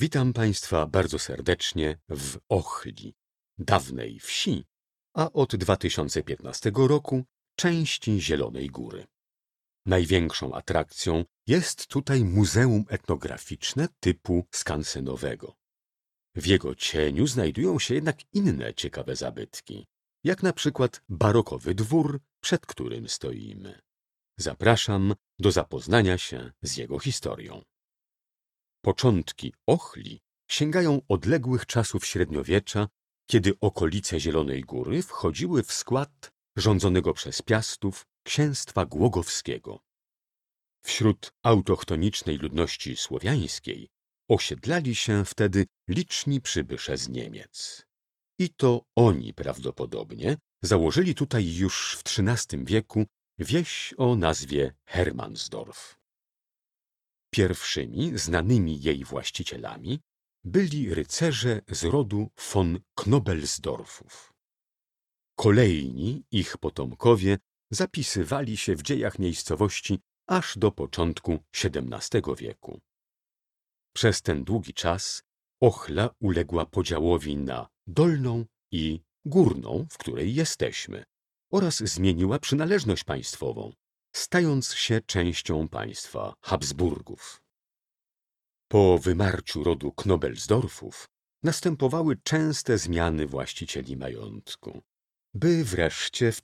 Witam Państwa bardzo serdecznie w Ochli, dawnej wsi, a od 2015 roku części Zielonej Góry. Największą atrakcją jest tutaj muzeum etnograficzne typu skansenowego. W jego cieniu znajdują się jednak inne ciekawe zabytki, jak na przykład barokowy dwór, przed którym stoimy. Zapraszam do zapoznania się z jego historią. Początki Ochli sięgają odległych czasów średniowiecza, kiedy okolice Zielonej Góry wchodziły w skład rządzonego przez Piastów księstwa głogowskiego. Wśród autochtonicznej ludności słowiańskiej osiedlali się wtedy liczni przybysze z Niemiec. I to oni prawdopodobnie założyli tutaj już w XIII wieku wieś o nazwie Hermannsdorf. Pierwszymi znanymi jej właścicielami byli rycerze z rodu von Knobelsdorffów. Kolejni ich potomkowie zapisywali się w dziejach miejscowości aż do początku XVII wieku. Przez ten długi czas Ochla uległa podziałowi na dolną i górną, w której jesteśmy, oraz zmieniła przynależność państwową, stając się częścią państwa Habsburgów. Po wymarciu rodu Knobelsdorffów następowały częste zmiany właścicieli majątku, by wreszcie w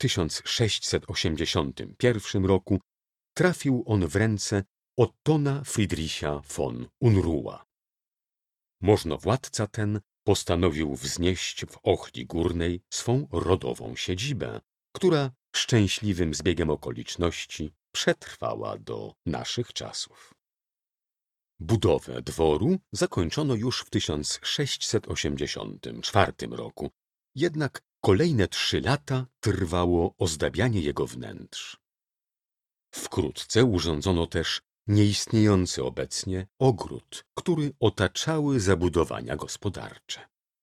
1681 roku trafił on w ręce Ottona Friedricha von Unruha. Możnowładca ten postanowił wznieść w Ochli Górnej swą rodową siedzibę, która szczęśliwym zbiegiem okoliczności przetrwała do naszych czasów. Budowę dworu zakończono już w 1684 roku, jednak kolejne 3 lata trwało ozdabianie jego wnętrz. Wkrótce urządzono też nieistniejący obecnie ogród, który otaczały zabudowania gospodarcze.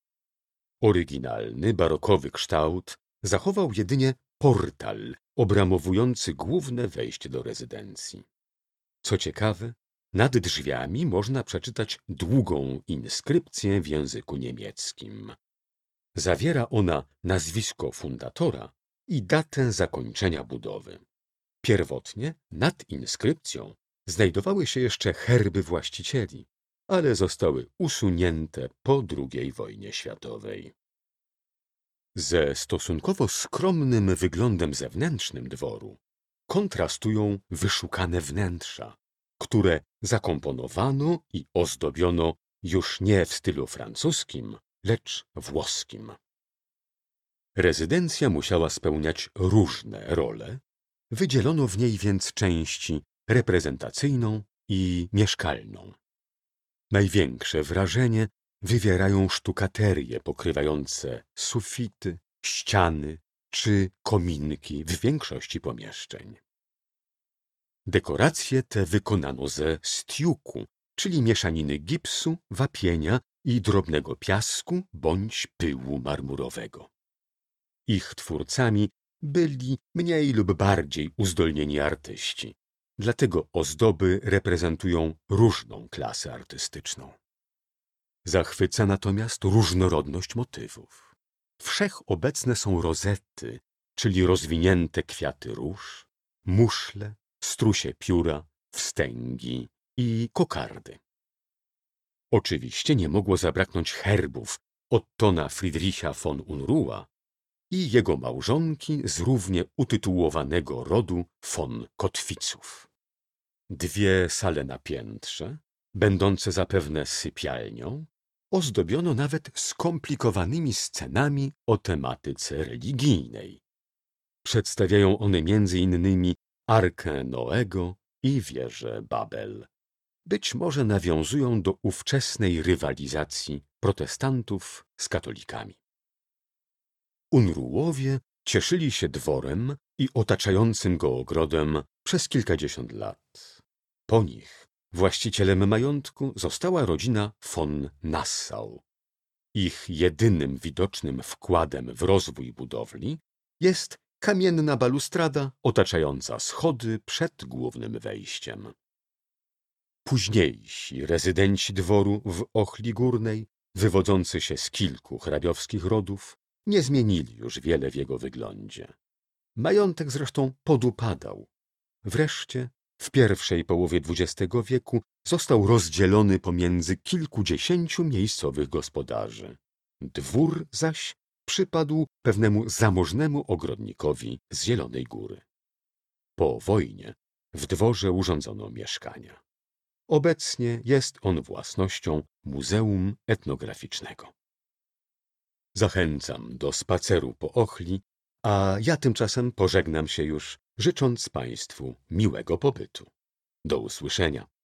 Oryginalny, barokowy kształt zachował jedynie portal obramowujący główne wejście do rezydencji. Co ciekawe, nad drzwiami można przeczytać długą inskrypcję w języku niemieckim. Zawiera ona nazwisko fundatora i datę zakończenia budowy. Pierwotnie nad inskrypcją znajdowały się jeszcze herby właścicieli, ale zostały usunięte po II wojnie światowej. Ze stosunkowo skromnym wyglądem zewnętrznym dworu kontrastują wyszukane wnętrza, które zakomponowano i ozdobiono już nie w stylu francuskim, lecz włoskim. Rezydencja musiała spełniać różne role, wydzielono w niej więc części reprezentacyjną i mieszkalną. Największe wrażenie wywierają sztukaterie pokrywające sufity, ściany czy kominki w większości pomieszczeń. Dekoracje te wykonano ze stiuku, czyli mieszaniny gipsu, wapienia i drobnego piasku bądź pyłu marmurowego. Ich twórcami byli mniej lub bardziej uzdolnieni artyści, dlatego ozdoby reprezentują różną klasę artystyczną. Zachwyca natomiast różnorodność motywów. Wszechobecne są rozety, czyli rozwinięte kwiaty róż, muszle, strusie pióra, wstęgi i kokardy. Oczywiście nie mogło zabraknąć herbów Ottona Friedricha von Unruha i jego małżonki z równie utytułowanego rodu von Kotwiców. 2 sale na piętrze, będące zapewne sypialnią, ozdobiono nawet skomplikowanymi scenami o tematyce religijnej. Przedstawiają one m.in. Arkę Noego i wieżę Babel. Być może nawiązują do ówczesnej rywalizacji protestantów z katolikami. Unruhowie cieszyli się dworem i otaczającym go ogrodem przez kilkadziesiąt lat. Po nich właścicielem majątku została rodzina von Nassau. Ich jedynym widocznym wkładem w rozwój budowli jest kamienna balustrada otaczająca schody przed głównym wejściem. Późniejsi rezydenci dworu w Ochli Górnej, wywodzący się z kilku hrabiowskich rodów, nie zmienili już wiele w jego wyglądzie. Majątek zresztą podupadał. Wreszcie w pierwszej połowie XX wieku został rozdzielony pomiędzy kilkudziesięciu miejscowych gospodarzy. Dwór zaś przypadł pewnemu zamożnemu ogrodnikowi z Zielonej Góry. Po wojnie w dworze urządzono mieszkania. Obecnie jest on własnością Muzeum Etnograficznego. Zachęcam do spaceru po Ochli, a ja tymczasem pożegnam się już, życząc Państwu miłego pobytu. Do usłyszenia.